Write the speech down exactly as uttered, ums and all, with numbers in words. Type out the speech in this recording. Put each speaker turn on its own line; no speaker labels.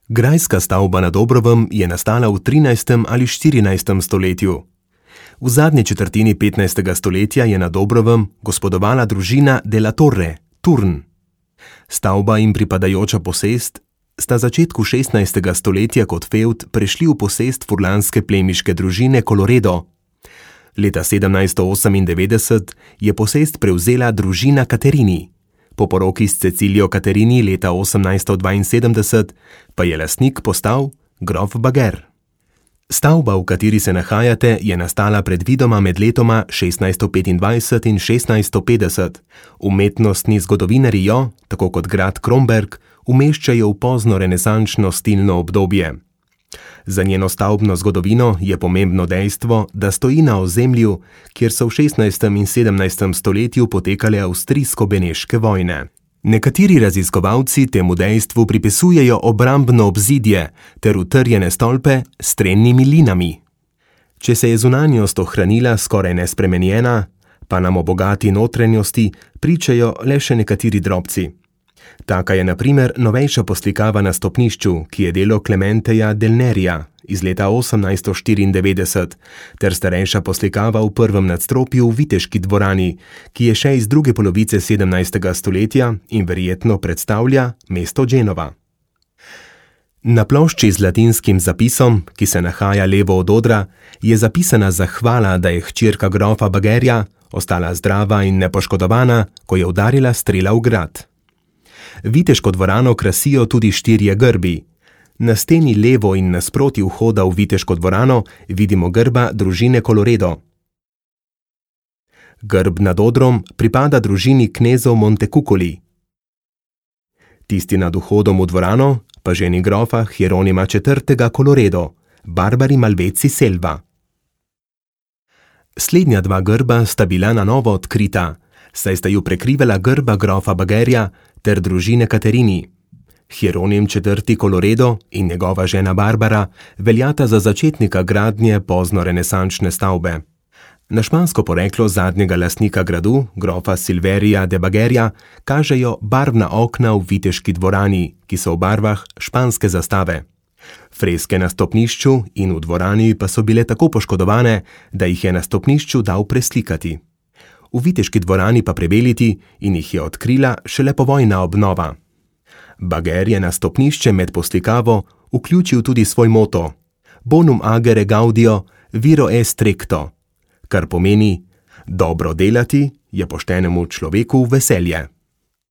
Grajska stavba na Dobrovem je nastala v trinajstem ali štirinajstem stoletju. V zadnji četrtini petnajstega stoletja je na Dobrovem gospodovala družina de la Torre, Turn. Stavba in pripadajoča posest sta začetku šestnajstega stoletja kot fevd prešli v posest furlanske plemiške družine Colloredo. Leta sedemnajststo osemindevetdeset je posest prevzela družina Caterini. Po poroki s Cecilijo Caterini leta osemnajststo dvainsedemdeset pa je lastnik postal grof Bager. Stavba, v kateri se nahajate, je nastala predvidoma med letoma šestnajststo petindvajset in šestnajststo petdeset. Umetnostni zgodovinarji jo, tako kot grad Kromberk, umeščajo v pozno renesančno stilno obdobje. Za njeno stavbno zgodovino je pomembno dejstvo, da stoji na ozemlju, kjer so v šestnajstem in sedemnajstem stoletju potekale avstrijsko-beneške vojne. Nekateri raziskovalci temu dejstvu pripisujejo obrambno obzidje ter utrjene stolpe s trennimi linami. Če se je zunanjost ohranila skoraj nespremenjena, pa nam o bogati notranjosti pričajo le še nekateri drobci. Taka je na primer novejša poslikava na stopnišču, ki je delo Clementeja del Nerija iz leta osemnajststo štiriindevetdeset, ter starejša poslikava v prvem nadstropju v Viteški dvorani, ki je še iz druge polovice sedemnajstega stoletja in verjetno predstavlja mesto Genova. Na plošči z latinskim zapisom, ki se nahaja levo od odra, je zapisana zahvala, da je hčerka grofa Bagerja ostala zdrava in nepoškodovana, ko je udarila strela v grad. Viteško dvorano krasijo tudi štirje grbi. Na steni levo in nasproti vhoda v Viteško dvorano vidimo grba družine Colloredo. Grb nad odrom pripada družini knezov Montecuccoli. Tisti nad vhodom v dvorano pa ženi grofa Hieronima četrtega Colloredo, Barbari Malvezi Selva. Slednja dva grba sta bila na novo odkrita, saj sta ju prekrivala grba grofa Bagerja ter družine Caterini. Hieronim četrti Colloredo in njegova žena Barbara veljata za začetnika gradnje pozno-renesančne stavbe. Na špansko poreklo zadnjega lastnika gradu, grofa Silverija de Bagerja, kažejo barvna okna v Viteški dvorani, ki so v barvah španske zastave. Freske na stopnišču in v dvorani pa so bile tako poškodovane, da jih je na stopnišču dal preslikati. V Viteški dvorani pa prebeliti in jih je odkrila šele povojna obnova. Bager je na stopnišče med poslikavo vključil tudi svoj moto Bonum agere gaudio, viro est recto, kar pomeni dobro delati je poštenemu človeku veselje.